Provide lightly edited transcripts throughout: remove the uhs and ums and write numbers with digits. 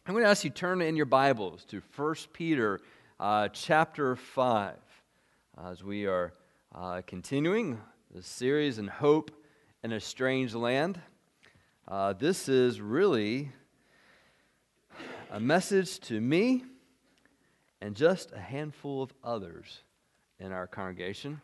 I'm going to ask you to turn in your Bibles to 1 Peter chapter 5 as we are continuing the series in Hope in a Strange Land. This is really a message to me and just a handful of others in our congregation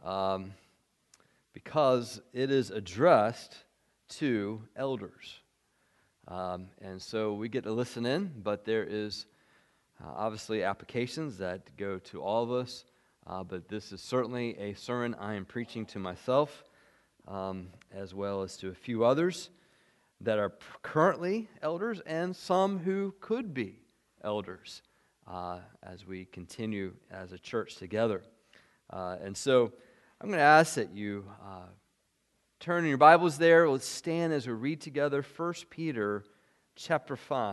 because it is addressed to elders. And so we get to listen in, but there is obviously applications that go to all of us. But this is certainly a sermon I am preaching to myself, as well as to a few others that are currently elders and some who could be elders as we continue as a church together. And so I'm going to ask that you turn in your Bibles there. Let's stand as we read together 1 Peter chapter 5.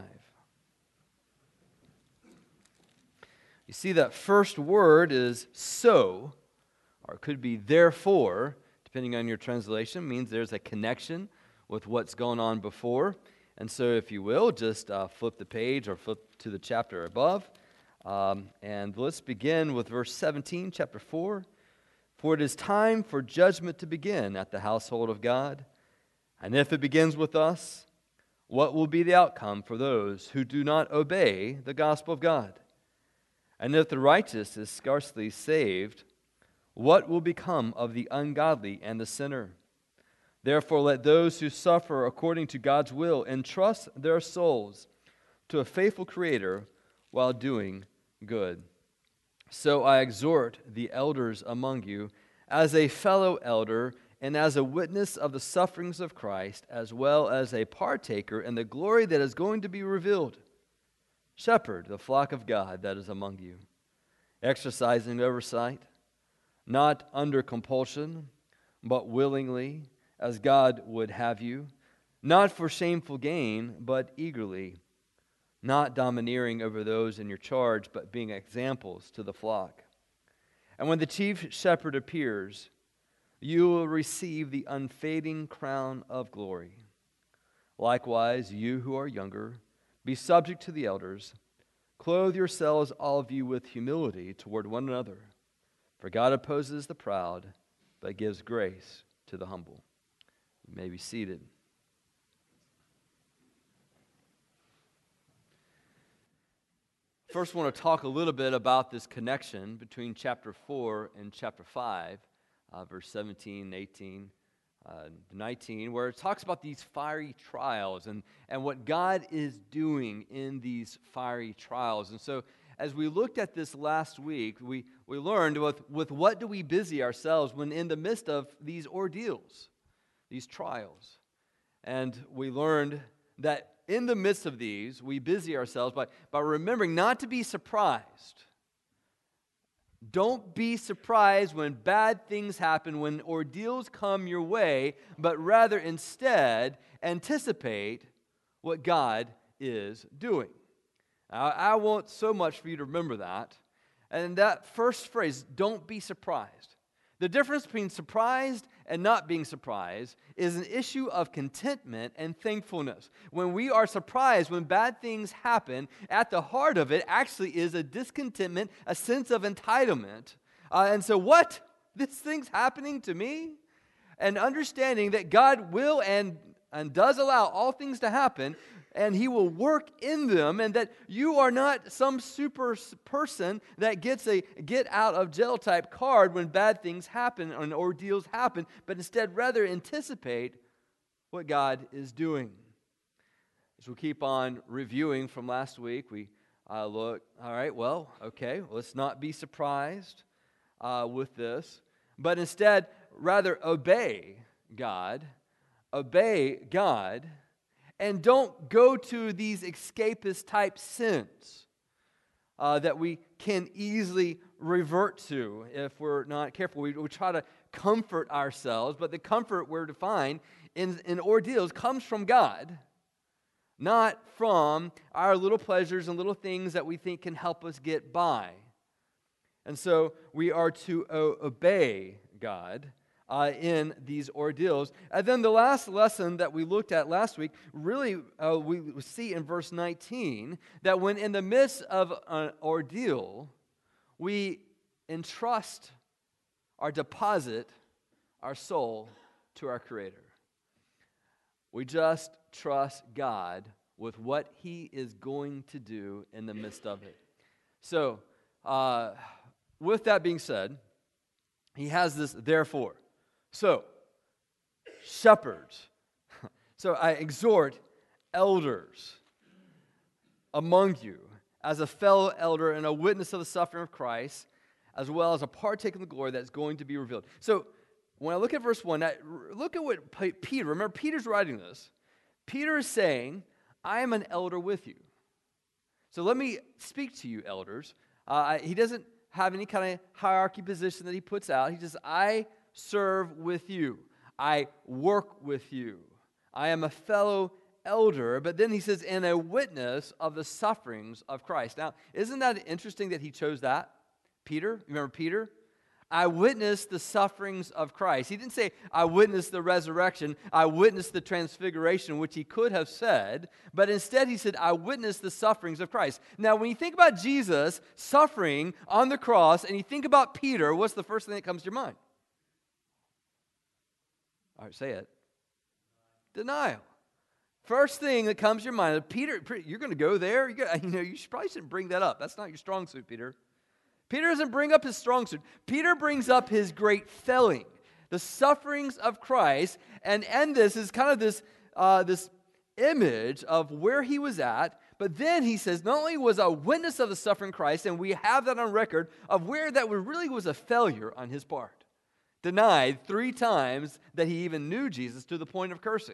You see that first word is so, or it could be therefore, depending on your translation, means there's a connection with what's going on before. And so if you will, just flip the page or flip to the chapter above. And let's begin with verse 17, chapter 4. For it is time for judgment to begin at the household of God. And if it begins with us, what will be the outcome for those who do not obey the gospel of God? And if the righteous is scarcely saved, what will become of the ungodly and the sinner? Therefore let those who suffer according to God's will entrust their souls to a faithful Creator while doing good. So I exhort the elders among you, as a fellow elder and as a witness of the sufferings of Christ, as well as a partaker in the glory that is going to be revealed. Shepherd the flock of God that is among you, exercising oversight, not under compulsion, but willingly, as God would have you, not for shameful gain, but eagerly, not domineering over those in your charge, but being examples to the flock. And when the chief shepherd appears, you will receive the unfading crown of glory. Likewise, you who are younger, be subject to the elders. Clothe yourselves, all of you, with humility toward one another. For God opposes the proud, but gives grace to the humble. You may be seated. First, I want to talk a little bit about this connection between chapter 4 and chapter 5, verse 17, 18, 19, where it talks about these fiery trials and what God is doing in these fiery trials. And so, as we looked at this last week, we learned with what do we busy ourselves when in the midst of these ordeals, these trials. And we learned that in the midst of these, we busy ourselves by remembering not to be surprised. Don't be surprised when bad things happen, when ordeals come your way, but rather instead anticipate what God is doing. Now, I want so much for you to remember that. And that first phrase, don't be surprised. The difference between surprised and not being surprised is an issue of contentment and thankfulness. When we are surprised, when bad things happen, at the heart of it actually is a discontentment, a sense of entitlement. And so what? This thing's happening to me? And understanding that God will and does allow all things to happen, and He will work in them, and that you are not some super person that gets a get-out-of-jail type card when bad things happen and ordeals happen, but instead rather anticipate what God is doing. As we keep on reviewing from last week, we look, all right, well, okay, let's not be surprised with this, but instead rather obey God, and don't go to these escapist type sins that we can easily revert to if we're not careful. We try to comfort ourselves, but the comfort we're to find in ordeals comes from God, not from our little pleasures and little things that we think can help us get by. And so we are to obey God in these ordeals. And then the last lesson that we looked at last week, really we see in verse 19 that when in the midst of an ordeal, we entrust our deposit, our soul, to our Creator. We just trust God with what He is going to do in the midst of it. So, with that being said, he has this therefore. So, shepherds. So I exhort elders among you as a fellow elder and a witness of the suffering of Christ, as well as a partaker in the glory that's going to be revealed. So when I look at verse 1, look at what Peter, remember Peter's writing this. Peter is saying, I am an elder with you. So let me speak to you, elders. He doesn't have any kind of hierarchy position that he puts out. He says, I serve with you. I work with you. I am a fellow elder. But then he says, and a witness of the sufferings of Christ. Now, isn't that interesting that he chose that? Peter, remember Peter? I witnessed the sufferings of Christ. He didn't say, I witnessed the resurrection, I witnessed the transfiguration, which he could have said, but instead he said, I witnessed the sufferings of Christ. Now, when you think about Jesus suffering on the cross, and you think about Peter, what's the first thing that comes to your mind? All right, say it. Denial. First thing that comes to your mind, Peter, you're going to go there? You probably shouldn't bring that up. That's not your strong suit, Peter. Peter doesn't bring up his strong suit. Peter brings up his great failing, the sufferings of Christ, and this is kind of this image of where he was at. But then he says, not only was a witness of the suffering Christ, and we have that on record of where that really was a failure on his part. Denied 3 times that he even knew Jesus to the point of cursing.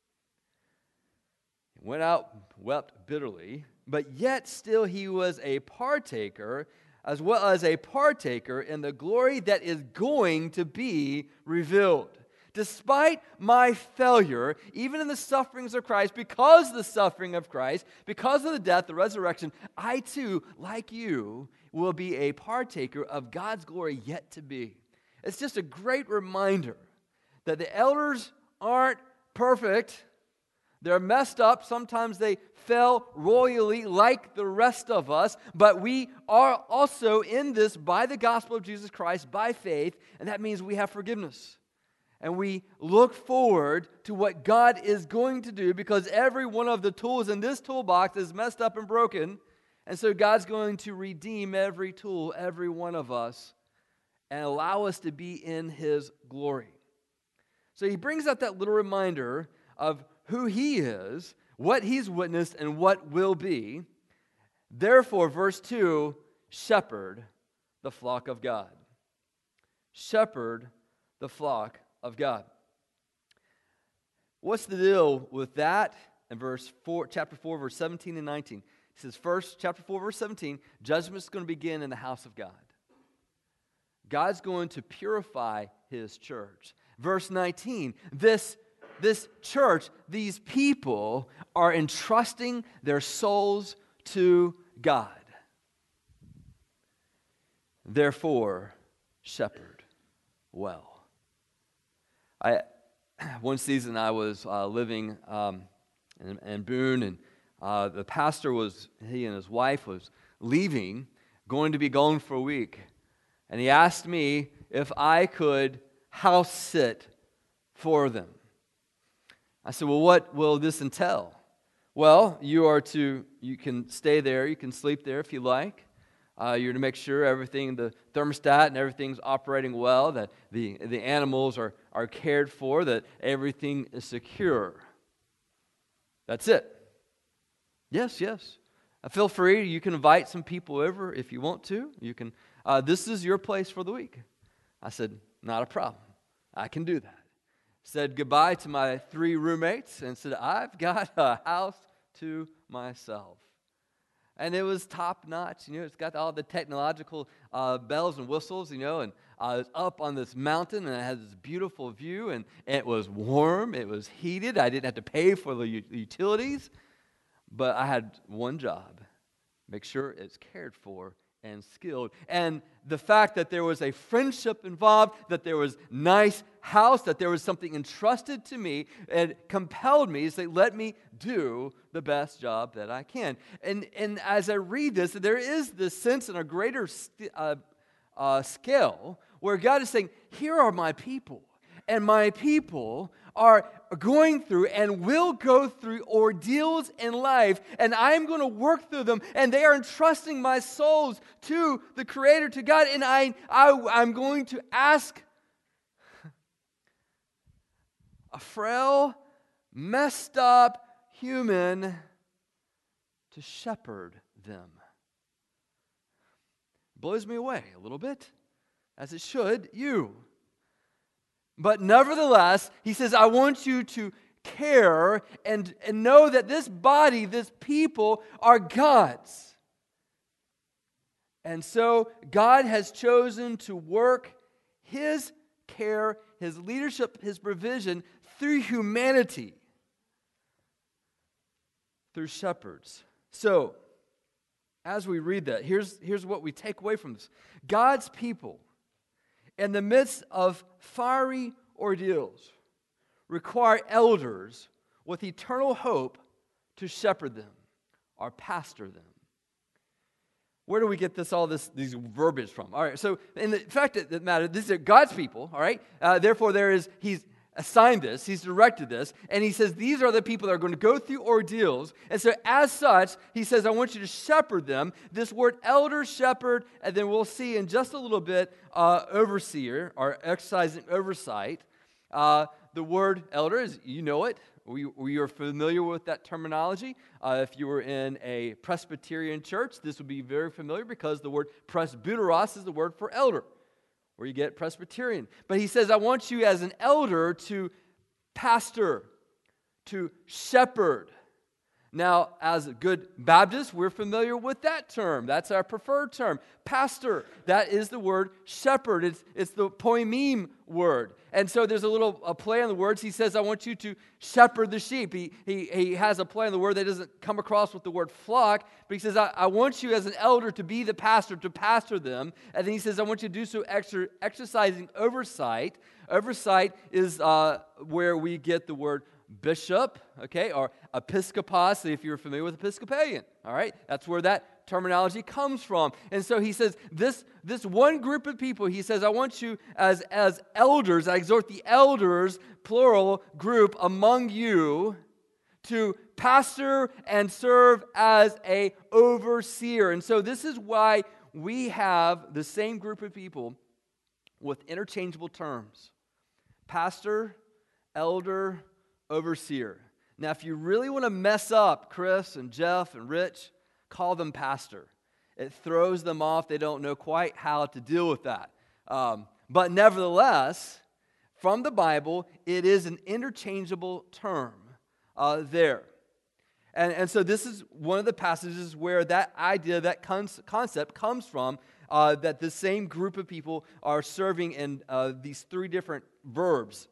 He went out, wept bitterly, but yet still he was a partaker, as well as a partaker in the glory that is going to be revealed. Despite my failure, even in the sufferings of Christ, because of the suffering of Christ, because of the death, the resurrection, I too, like you, will be a partaker of God's glory yet to be. It's just a great reminder that the elders aren't perfect. They're messed up. Sometimes they fell royally like the rest of us. But we are also in this by the gospel of Jesus Christ, by faith. And that means we have forgiveness. And we look forward to what God is going to do because every one of the tools in this toolbox is messed up and broken. And so God's going to redeem every tool, every one of us, and allow us to be in His glory. So he brings out that little reminder of who he is, what he's witnessed, and what will be. Therefore, verse 2, shepherd the flock of God. Shepherd the flock of God. What's the deal with that? In chapter 4, verse 17 and 19. It says, first, chapter 4, verse 17, judgment's going to begin in the house of God. God's going to purify His church. Verse 19, this church, these people are entrusting their souls to God. Therefore, shepherd well. One season I was living in Boone, and the pastor he and his wife was leaving, going to be gone for a week. And he asked me if I could house sit for them. I said, well, what will this entail? Well, you can stay there, you can sleep there if you like. You're to make sure the thermostat and everything's operating well, that the animals are cared for, that everything is secure. That's it. Yes. Feel free, you can invite some people over if you want to. You can. This is your place for the week. I said, not a problem. I can do that. Said goodbye to my 3 roommates and said, I've got a house to myself. And it was top notch. It's got all the technological bells and whistles, and I was up on this mountain, and it had this beautiful view, and it was warm, it was heated. I didn't have to pay for the utilities, but I had one job: make sure it's cared for and skilled. And the fact that there was a friendship involved, that there was nice house, that there was something entrusted to me, and compelled me to say, let me do the best job that I can. And as I read this, there is this sense in a greater scale where God is saying, here are my people. And my people are going through and will go through ordeals in life, and I'm going to work through them, and they are entrusting my souls to the Creator, to God, and I'm going to ask a frail, messed up human to shepherd them. Blows me away a little bit, as it should you. But nevertheless, he says, I want you to care and know that this body, this people, are God's. And so God has chosen to work His care, His leadership, His provision through humanity, through shepherds. So, as we read that, here's what we take away from this. God's people, in the midst of fiery ordeals, require elders with eternal hope to shepherd them or pastor them. Where do we get these verbiage from? All right, so in the fact that matter, these are God's people, all right? Therefore, He's assigned this, He's directed this, and He says these are the people that are going to go through ordeals. And so as such, He says, I want you to shepherd them. This word elder, shepherd, and then we'll see in just a little bit, overseer, or exercising oversight. The word elder, is, you know it. We are familiar with that terminology. If you were in a Presbyterian church, this would be very familiar because the word presbyteros is the word for elder, where you get Presbyterian. But he says, I want you as an elder to pastor, to shepherd. Now, as a good Baptist, we're familiar with that term. That's our preferred term. Pastor, that is the word shepherd. It's the poimim word. And so there's a play on the words. He says, I want you to shepherd the sheep. He has a play on the word that doesn't come across with the word flock, but he says, I want you as an elder to be the pastor, to pastor them. And then he says, I want you to do so exercising oversight. Oversight is where we get the word bishop, okay, or episkopos, if you're familiar with Episcopalian, all right? That's where that terminology comes from. And so he says, this one group of people, he says, I want you as elders, I exhort the elders, plural, group among you to pastor and serve as a overseer. And so this is why we have the same group of people with interchangeable terms. Pastor, elder, overseer. Now, if you really want to mess up Chris and Jeff and Rich, call them pastor. It throws them off. They don't know quite how to deal with that. But nevertheless, from the Bible, it is an interchangeable term there. And so this is one of the passages where that idea, that concept comes from, that the same group of people are serving in these three different verbs,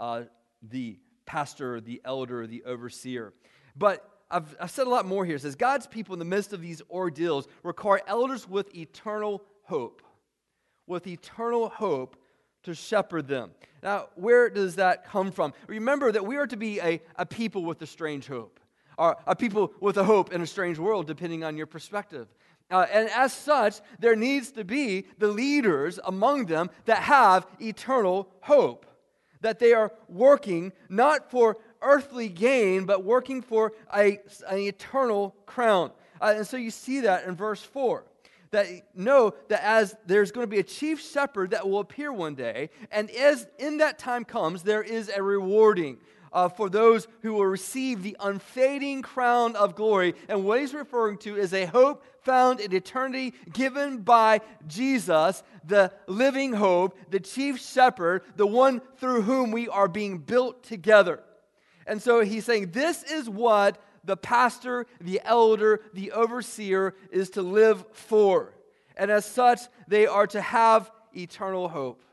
the pastor, the elder, the overseer. But I've said a lot more here. It says, God's people in the midst of these ordeals require elders with eternal hope. With eternal hope to shepherd them. Now, where does that come from? Remember that we are to be a people with a strange hope. Or a people with a hope in a strange world, depending on your perspective. And as such, there needs to be the leaders among them that have eternal hope. That they are working not for earthly gain, but working for an eternal crown. And so you see that in verse 4. That know that as there's going to be a chief shepherd that will appear one day, and as in that time comes, there is a rewarding for those who will receive the unfading crown of glory. And what he's referring to is a hope found in eternity given by Jesus, the living hope, the chief shepherd, the one through whom we are being built together. And so he's saying this is what the pastor, the elder, the overseer is to live for. And as such, they are to have eternal hope.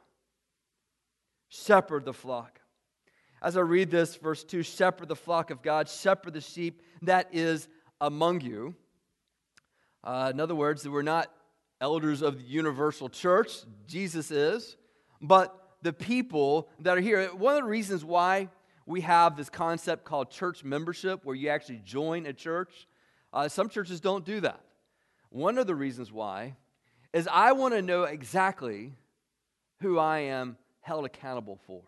Shepherd the flock. As I read this, verse 2, shepherd the flock of God, shepherd the sheep that is among you. In other words, we're not elders of the universal church. Jesus is. But the people that are here, one of the reasons why we have this concept called church membership, where you actually join a church, some churches don't do that. One of the reasons why is I want to know exactly who I am held accountable for.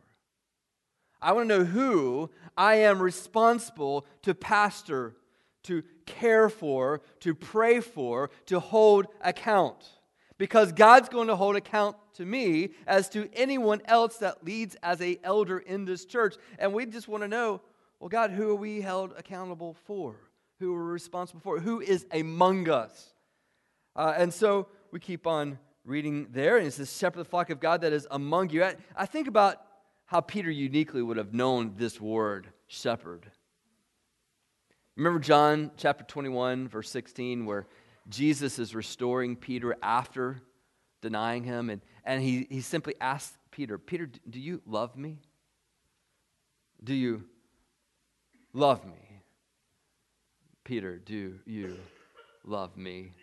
I want to know who I am responsible to pastor, to care for, to pray for, to hold account. Because God's going to hold account to me as to anyone else that leads as an elder in this church. And we just want to know, well, God, who are we held accountable for? Who are we responsible for? Who is among us? And so we keep on reading there, and it says, shepherd the flock of God that is among you. I think about how Peter uniquely would have known this word, shepherd. Remember John chapter 21, verse 16, where Jesus is restoring Peter after denying him, and he simply asks Peter, do you love me? Do you love me? Peter, do you love me?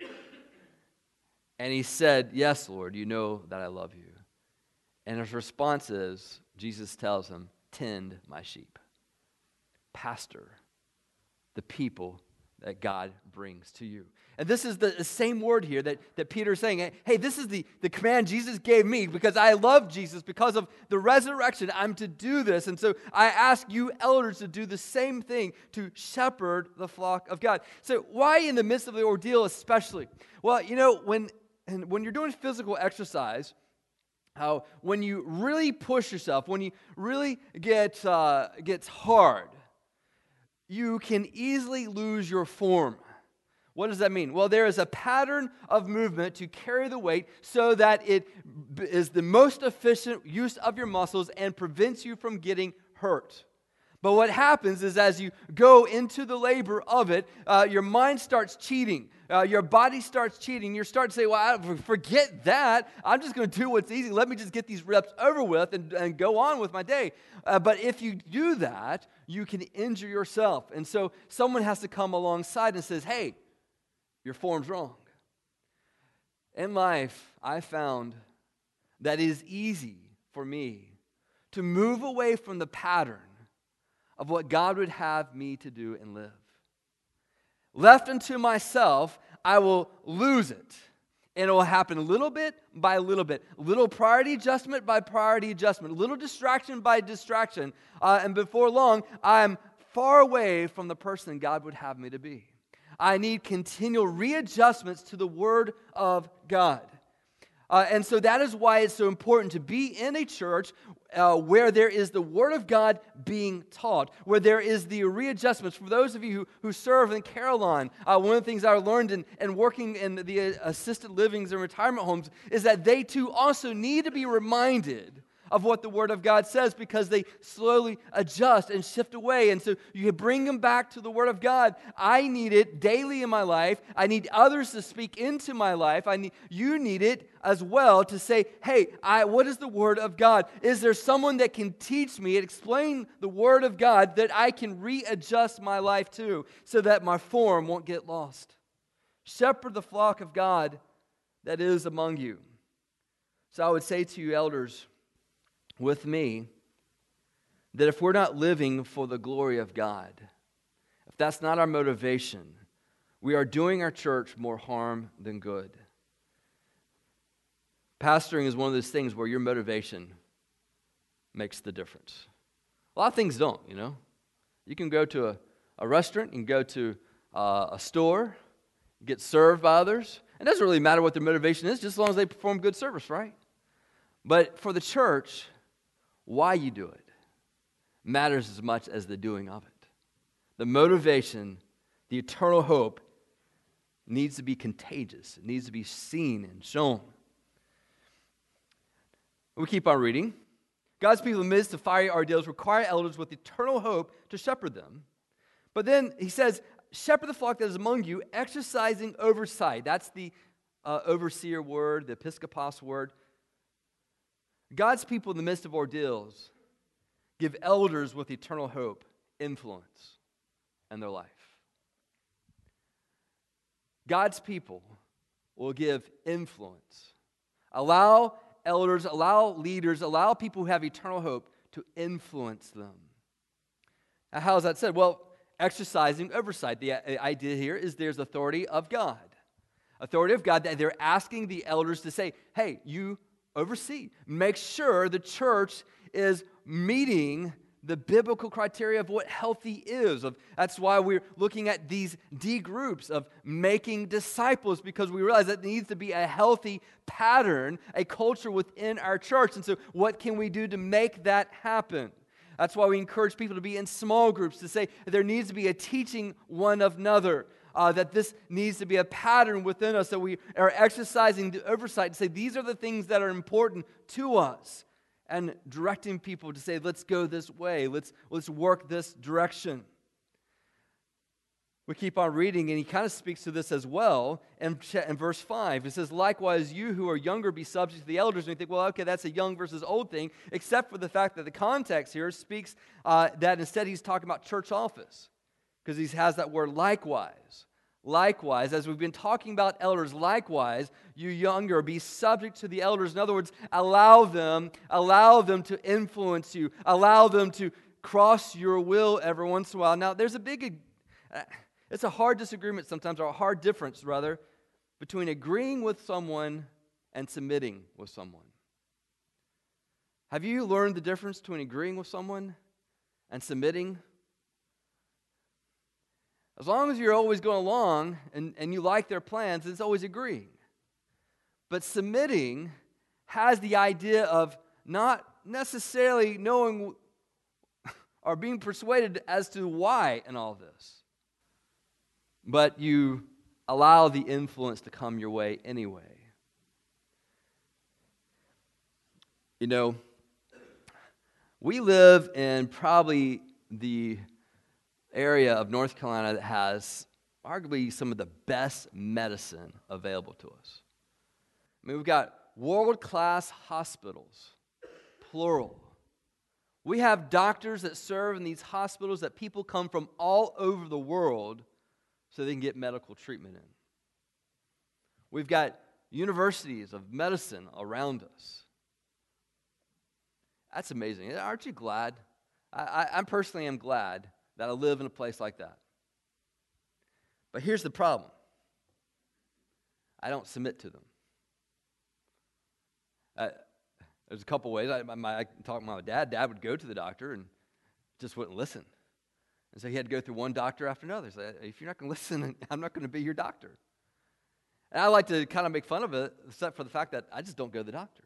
And he said, yes, Lord, you know that I love you. And his response is, Jesus tells him, tend my sheep. Pastor the people that God brings to you. And this is the same word here that Peter's saying, hey, this is the command Jesus gave me because I love Jesus. Because of the resurrection, I'm to do this. And so I ask you elders to do the same thing, to shepherd the flock of God. So why in the midst of the ordeal especially? Well, you know, when you're doing physical exercise, when you really push yourself, when you really gets hard, you can easily lose your form. What does that mean? Well, there is a pattern of movement to carry the weight so that it is the most efficient use of your muscles and prevents you from getting hurt. But what happens is as you go into the labor of it, your mind starts cheating. Your body starts cheating. You start to say, well, forget that. I'm just going to do what's easy. Let me just get these reps over with and go on with my day. But if you do that, you can injure yourself. And so someone has to come alongside and says, hey, your form's wrong. In life, I found that it is easy for me to move away from the pattern of what God would have me to do and live. Left unto myself, I will lose it. And it will happen little bit by little bit. Little priority adjustment by priority adjustment. Little distraction by distraction. And before long, I'm far away from the person God would have me to be. I need continual readjustments to the Word of God. And so that is why it's so important to be in a church where there is the Word of God being taught, where there is the readjustments. For those of you who serve in Carolina, one of the things I learned in working in the assisted livings and retirement homes is that they too also need to be reminded of what the Word of God says because they slowly adjust and shift away. And so you bring them back to the Word of God. I need it daily in my life. I need others to speak into my life. You need it as well to say, hey, what is the Word of God? Is there someone that can teach me and explain the Word of God that I can readjust my life to so that my form won't get lost? Shepherd the flock of God that is among you. So I would say to you elders, with me, that if we're not living for the glory of God, if that's not our motivation, we are doing our church more harm than good. Pastoring is one of those things where your motivation makes the difference. A lot of things don't, you know. You can go to a restaurant, you can go to a store, get served by others. It doesn't really matter what their motivation is, just as long as they perform good service, right? But for the church, why you do it matters as much as the doing of it. The motivation, the eternal hope, needs to be contagious. It needs to be seen and shown. We keep on reading. God's people amidst the fiery ordeals require elders with eternal hope to shepherd them. But then he says, shepherd the flock that is among you, exercising oversight. That's the overseer word, the episkopos word. God's people in the midst of ordeals give elders with eternal hope influence in their life. God's people will give influence. Allow elders, allow leaders, allow people who have eternal hope to influence them. Now, how is that said? Well, exercising oversight. The idea here is there's authority of God. Authority of God that they're asking the elders to say, hey, you oversee. Make sure the church is meeting the biblical criteria of what healthy is. That's why we're looking at these D groups of making disciples, because we realize that there needs to be a healthy pattern, a culture within our church. And so what can we do to make that happen? That's why we encourage people to be in small groups, to say there needs to be a teaching one of another, that this needs to be a pattern within us, that we are exercising the oversight to say these are the things that are important to us, and directing people to say, let's go this way, let's work this direction. We keep on reading, and he kind of speaks to this as well in verse 5. It says, likewise, you who are younger be subject to the elders. And you think, well, okay, that's a young versus old thing, except for the fact that the context here speaks that instead he's talking about church office, because he has that word likewise. Likewise, as we've been talking about elders, likewise, you younger, be subject to the elders. In other words, allow them to influence you. Allow them to cross your will every once in a while. Now, there's it's a hard disagreement sometimes, or a hard difference, rather, between agreeing with someone and submitting with someone. Have you learned the difference between agreeing with someone and submitting? As long as you're always going along and you like their plans, it's always agreeing. But submitting has the idea of not necessarily knowing or being persuaded as to why in all this. But you allow the influence to come your way anyway. You know, we live in probably the area of North Carolina that has arguably some of the best medicine available to us. I mean, we've got world-class hospitals, plural. We have doctors that serve in these hospitals that people come from all over the world so they can get medical treatment in. We've got universities of medicine around us. That's amazing. Aren't you glad? I personally am glad that I live in a place like that. But here's the problem. I don't submit to them. There's a couple ways. I talked to my dad. Dad would go to the doctor and just wouldn't listen. And so he had to go through one doctor after another. So if you're not going to listen, I'm not going to be your doctor. And I like to kind of make fun of it, except for the fact that I just don't go to the doctor.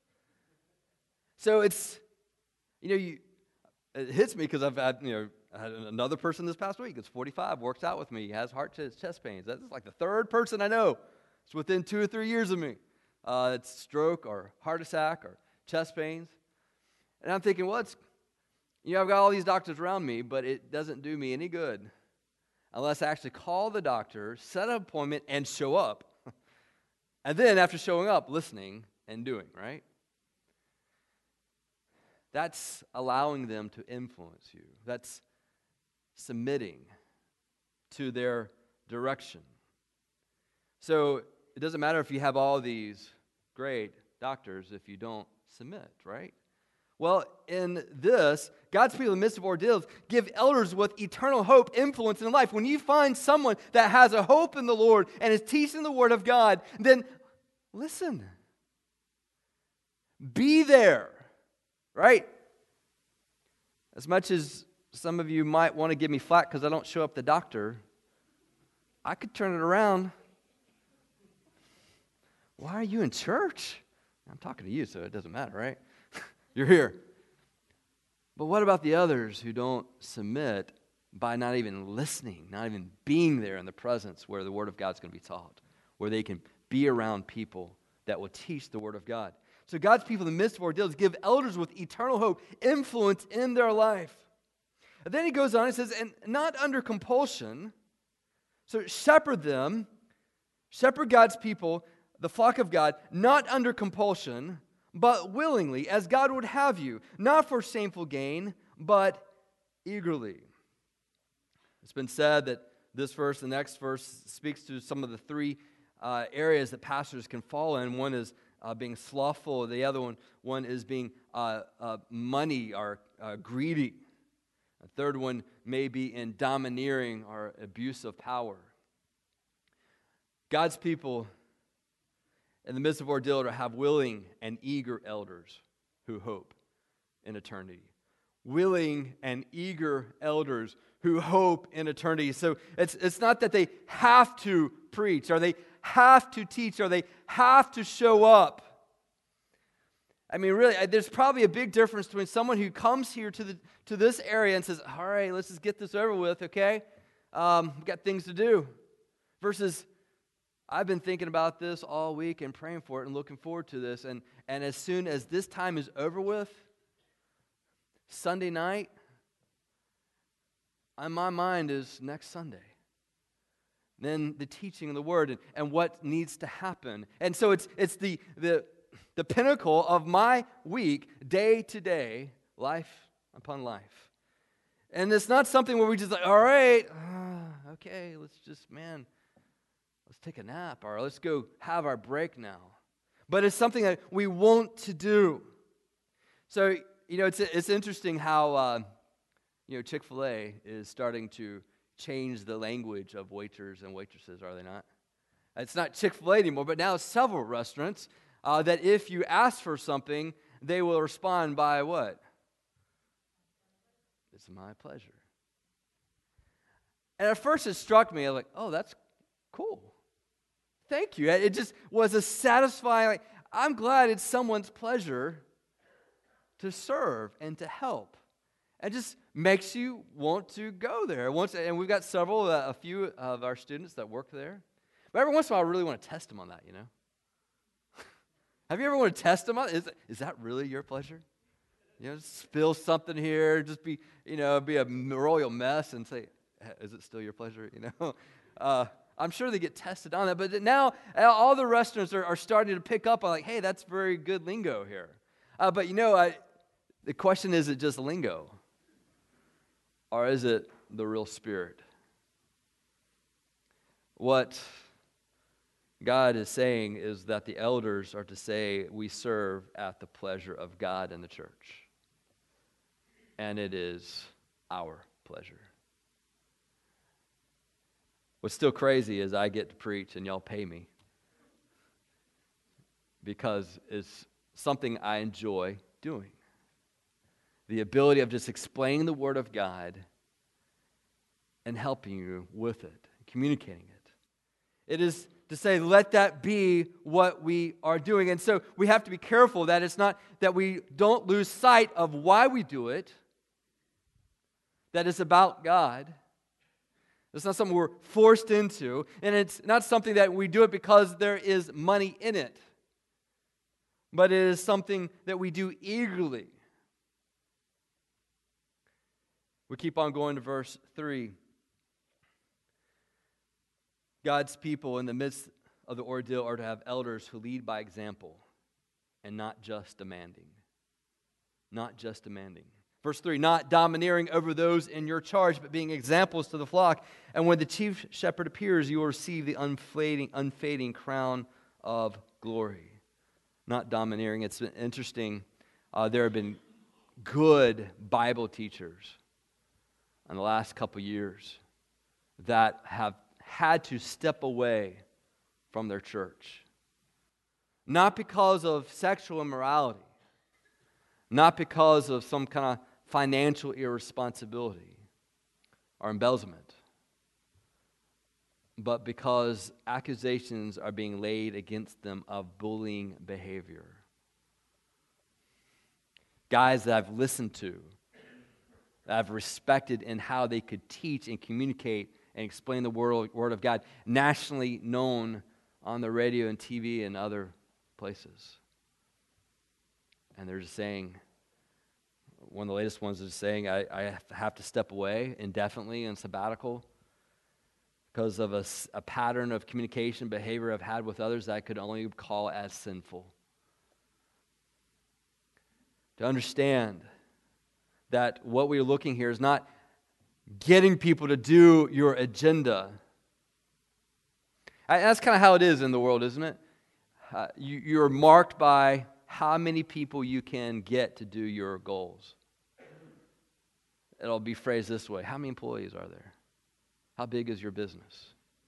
So it's, it hits me because I've had, I had another person this past week. It's 45, works out with me, has heart chest pains. That's like the third person I know. It's within 2 or 3 years of me. It's stroke or heart attack or chest pains. And I'm thinking, well, I've got all these doctors around me, but it doesn't do me any good unless I actually call the doctor, set an appointment, and show up. And then after showing up, listening and doing, right? That's allowing them to influence you. That's submitting to their direction. So it doesn't matter if you have all these great doctors if you don't submit, right? Well, in this, God's people in the midst of ordeals give elders with eternal hope influence in life. When you find someone that has a hope in the Lord and is teaching the Word of God, then listen. Be there, right? As much as some of you might want to give me flack because I don't show up at the doctor, I could turn it around. Why are you in church? I'm talking to you, so it doesn't matter, right? You're here. But what about the others who don't submit by not even listening, not even being there in the presence where the Word of God's going to be taught, where they can be around people that will teach the Word of God? So God's people in the midst of ordeals give elders with eternal hope influence in their life. And then he goes on and says, and not under compulsion. So shepherd them, shepherd God's people, the flock of God, not under compulsion, but willingly, as God would have you, not for shameful gain, but eagerly. It's been said that this verse, the next verse, speaks to some of the three areas that pastors can fall in. One is being slothful. The other one is being money or greedy. A third one may be in domineering or abuse of power. God's people in the midst of ordeal to have willing and eager elders who hope in eternity. Willing and eager elders who hope in eternity. So it's not that they have to preach or they have to teach or they have to show up. I mean, really, there's probably a big difference between someone who comes here to this area and says, all right, let's just get this over with, okay? We've got things to do. Versus, I've been thinking about this all week and praying for it and looking forward to this. And as soon as this time is over with, Sunday night, on my mind is next Sunday. Then the teaching of the Word and what needs to happen. And so it's the pinnacle of my week, day to day, life upon life. And it's not something where we just like, all right, okay, let's take a nap or let's go have our break now. But it's something that we want to do. So, it's interesting how, Chick-fil-A is starting to change the language of waiters and waitresses, are they not? It's not Chick-fil-A anymore, but now several restaurants that if you ask for something, they will respond by what? It's my pleasure. And at first it struck me, I was like, oh, that's cool. Thank you. It just was a satisfying, I'm glad it's someone's pleasure to serve and to help. It just makes you want to go there. And we've got a few of our students that work there. But every once in a while, I really want to test them on that, Have you ever want to test them on is that really your pleasure? Spill something here, just be a royal mess and say, is it still your pleasure? I'm sure they get tested on that. But now all the restaurants are starting to pick up on like, hey, that's very good lingo here. But the question is it just lingo? Or is it the real spirit? What God is saying is that the elders are to say we serve at the pleasure of God and the church. And it is our pleasure. What's still crazy is I get to preach and y'all pay me. Because it's something I enjoy doing. The ability of just explaining the Word of God and helping you with it, communicating it. It is to say, let that be what we are doing. And so we have to be careful that it's not that we don't lose sight of why we do it, that it's about God. It's not something we're forced into, and it's not something that we do it because there is money in it, but it is something that we do eagerly. We keep on going to verse 3. God's people in the midst of the ordeal are to have elders who lead by example and not just demanding. Not just demanding. Verse 3, not domineering over those in your charge, but being examples to the flock. And when the chief shepherd appears, you will receive the unfading crown of glory. Not domineering. It's been interesting. There have been good Bible teachers in the last couple years that have had to step away from their church. Not because of sexual immorality, not because of some kind of financial irresponsibility or embezzlement, but because accusations are being laid against them of bullying behavior. Guys that I've listened to, that I've respected in how they could teach and communicate and explain the Word of God, nationally known on the radio and TV and other places. And they're just saying, one of the latest ones is saying, I have to step away indefinitely in sabbatical because of a pattern of communication behavior I've had with others that I could only call as sinful. To understand that what we're looking here is not getting people to do your agenda. That's kind of how it is in the world, isn't it? You're marked by how many people you can get to do your goals. It'll be phrased this way: how many employees are there? How big is your business?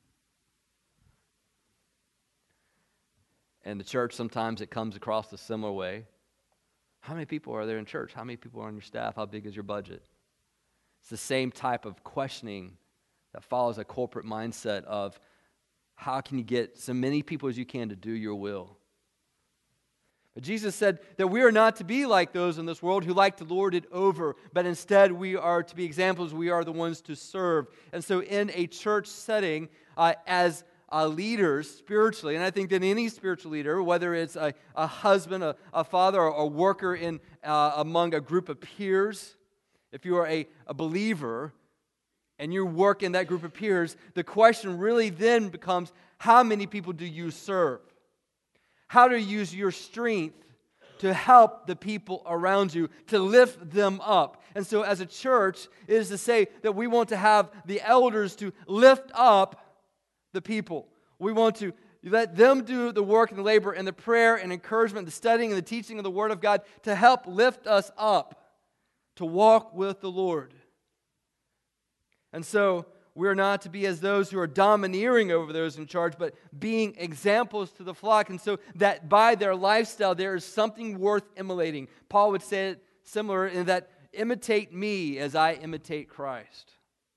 In the church, sometimes it comes across a similar way. How many people are there in church? How many people are on your staff? How big is your budget? It's the same type of questioning that follows a corporate mindset of how can you get so many people as you can to do your will. But Jesus said that we are not to be like those in this world who like to lord it over, but instead we are to be examples. We are the ones to serve. And so in a church setting, as leaders spiritually, and I think that any spiritual leader, whether it's a husband, a father, or a worker in among a group of peers, if you are a believer and you work in that group of peers, the question really then becomes, how many people do you serve? How to use your strength to help the people around you, to lift them up. And so as a church, it is to say that we want to have the elders to lift up the people. We want to let them do the work and the labor and the prayer and encouragement, the studying and the teaching of the Word of God to help lift us up, to walk with the Lord. And so we're not to be as those who are domineering over those in charge, but being examples to the flock. And so that by their lifestyle, there is something worth emulating. Paul would say it similar in that, imitate me as I imitate Christ.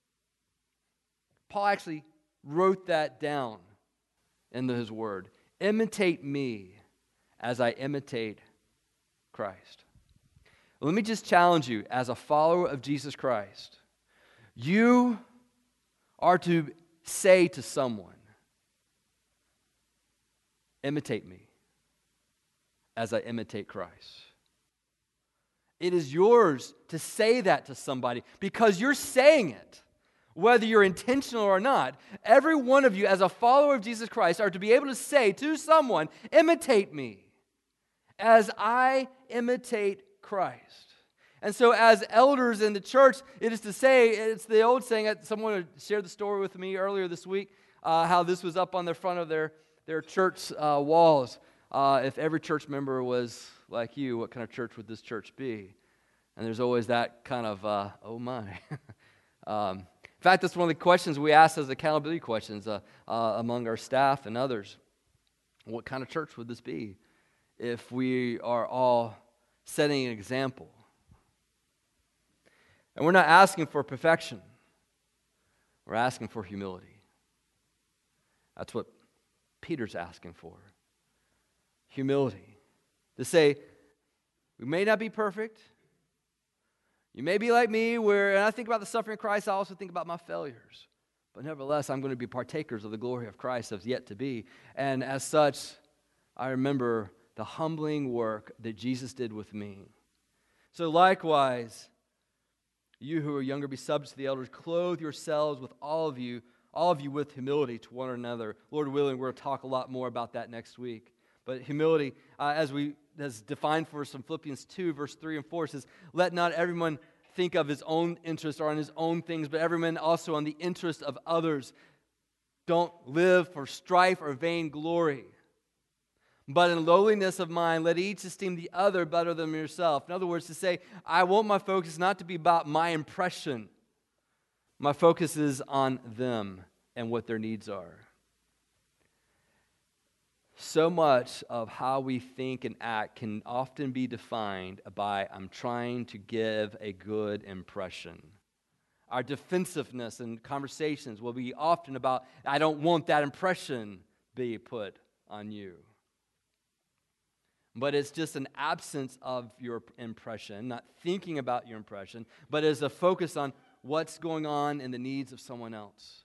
Paul actually wrote that down in his word. Imitate me as I imitate Christ. Let me just challenge you as a follower of Jesus Christ. You are to say to someone, imitate me as I imitate Christ. It is yours to say that to somebody because you're saying it. Whether you're intentional or not, every one of you as a follower of Jesus Christ are to be able to say to someone, imitate me as I imitate Christ. And so as elders in the church, it is to say, it's the old saying, someone shared the story with me earlier this week, how this was up on the front of their church walls. If every church member was like you, what kind of church would this church be? And there's always that kind of, oh my. In fact, that's one of the questions we ask as accountability questions among our staff and others. What kind of church would this be if we are all setting an example? And we're not asking for perfection. We're asking for humility. That's what Peter's asking for. Humility. To say, we may not be perfect. You may be like me, where and I think about the suffering of Christ, I also think about my failures. But nevertheless, I'm going to be partakers of the glory of Christ as yet to be. And as such, I remember the humbling work that Jesus did with me. So likewise, you who are younger, be subject to the elders. Clothe yourselves with all of you with humility to one another. Lord willing, we're going to talk a lot more about that next week. But humility, as defined for us in Philippians 2, verse 3 and 4, says, let not everyone think of his own interest or on his own things, but everyone also on the interest of others. Don't live for strife or vain glory. But in lowliness of mind, let each esteem the other better than yourself. In other words, to say, I want my focus not to be about my impression. My focus is on them and what their needs are. So much of how we think and act can often be defined by, I'm trying to give a good impression. Our defensiveness in conversations will be often about, I don't want that impression be put on you. But it's just an absence of your impression, not thinking about your impression, but as a focus on what's going on in the needs of someone else.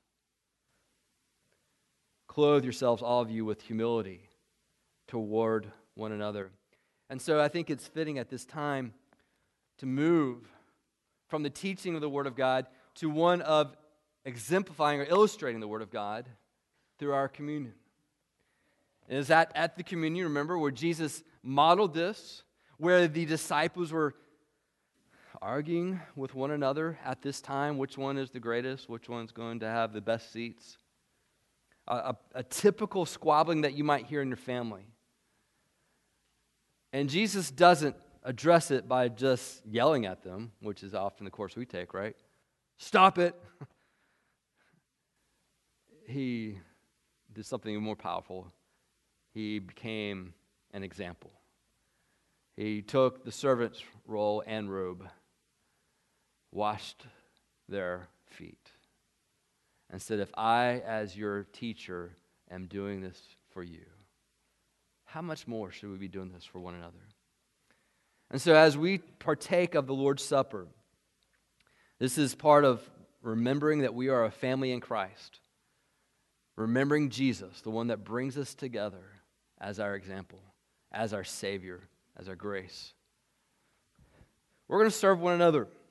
Clothe yourselves, all of you, with humility toward one another. And so I think it's fitting at this time to move from the teaching of the Word of God to one of exemplifying or illustrating the Word of God through our communion. And is that at the communion, remember, where Jesus modeled this, where the disciples were arguing with one another at this time, which one is the greatest, which one's going to have the best seats. a typical squabbling that you might hear in your family. And Jesus doesn't address it by just yelling at them, which is often the course we take, right? Stop it. He did something even more powerful. He became an example. He took the servant's role and robe, washed their feet, and said, if I, as your teacher, am doing this for you, how much more should we be doing this for one another? And so as we partake of the Lord's Supper, this is part of remembering that we are a family in Christ, remembering Jesus, the one that brings us together as our example, as our Savior, as our grace. We're going to serve one another.